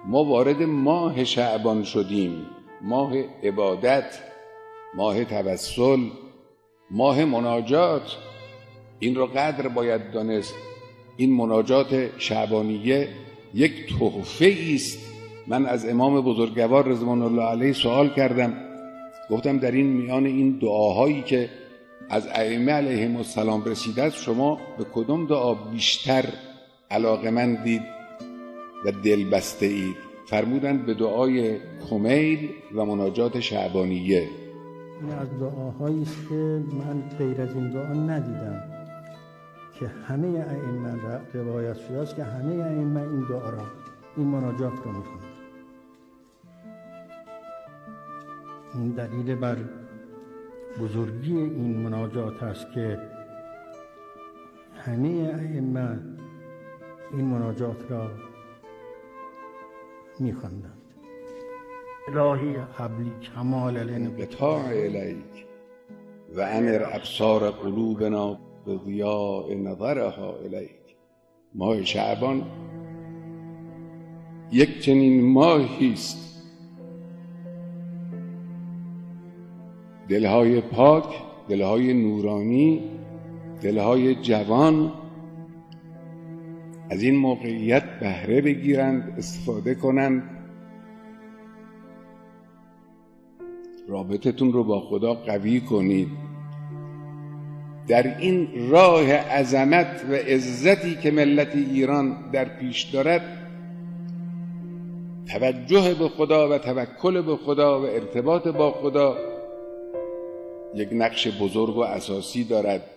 ما وارد ماه شعبان شدیم، ماه عبادت، ماه توسل، ماه مناجات. این را قدر باید دانست. این مناجات شعبانیه یک تحفه است. من از امام بزرگوار رضوان الله علیه سوال کردم، گفتم در این میان این دعاهایی که از ائمه علیهم السلام رسیده است، شما به کدام دعا بیشتر علاقه‌مندید و دلبسته اید؟ فرمودند به دعای کمیل و مناجات شعبانیه. این از دعاهایی است که من غیر از این دعا ندیدم که همه ائمه روایت شده است که همه ائمه این دعا را، این مناجات را می‌خوانند. این دلیل بر بزرگی این مناجات است که همه ائمه این مناجات را می‌خواندند. الهی حبلی کمال الانقطاع الیک و امر ابصار قلوبنا به ضیاء نظرها الیک. ماه شعبان یک چنین ماهی است، دلهای پاک، دلهای نورانی، دلهای جوان از این موقعیت بهره بگیرند، استفاده کنند، رابطتون رو با خدا قوی کنید. در این راه عظمت و عزتی که ملت ایران در پیش دارد، توجه به خدا و توکل به خدا و ارتباط با خدا یک نقش بزرگ و اساسی دارد.